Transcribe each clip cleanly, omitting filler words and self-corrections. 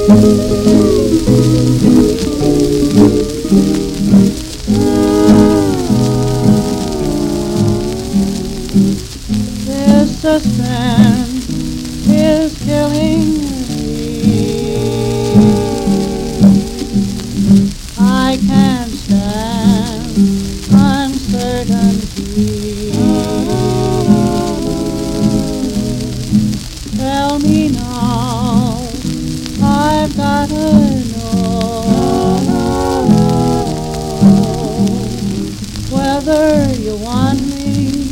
This suspense is killing me. I can't stand uncertainty. Tell me now, I've gotta know whether you want me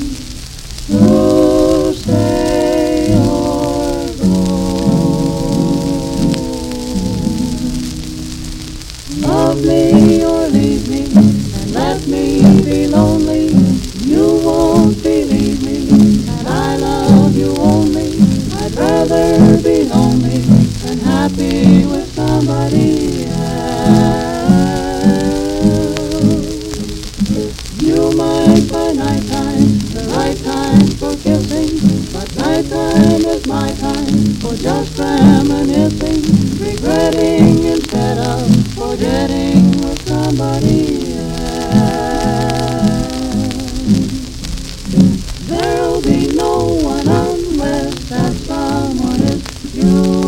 to stay or go. Love me or leave me and let me be lonely. You won't believe me that I love you only. I'd rather be lonely than happy with somebody else. You might find nighttime the right time for kissing, but nighttime is my time for just reminiscing, regretting instead of forgetting with somebody else. There'll be no one unless that someone is you.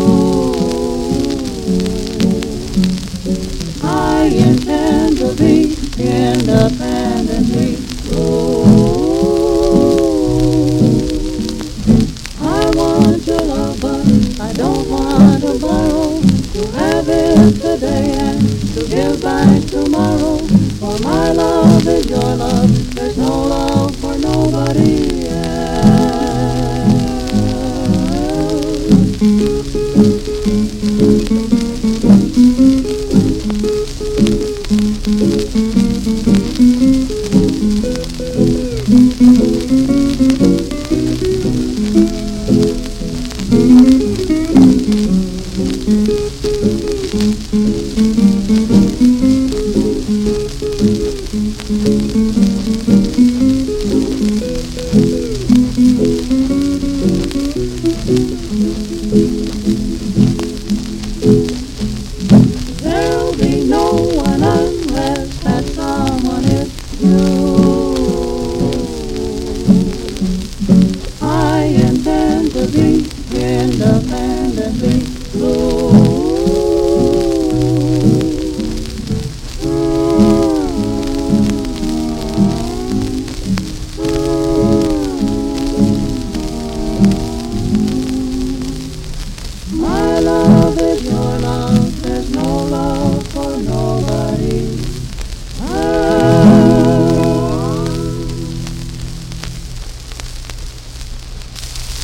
I intend to be independently true. I want your love, but I don't want to borrow, to have it today and to give back tomorrow. For my love is your love, there's no love for nobody else. There'll be no one unless that someone is you. I intend to be independently true. My love is your love.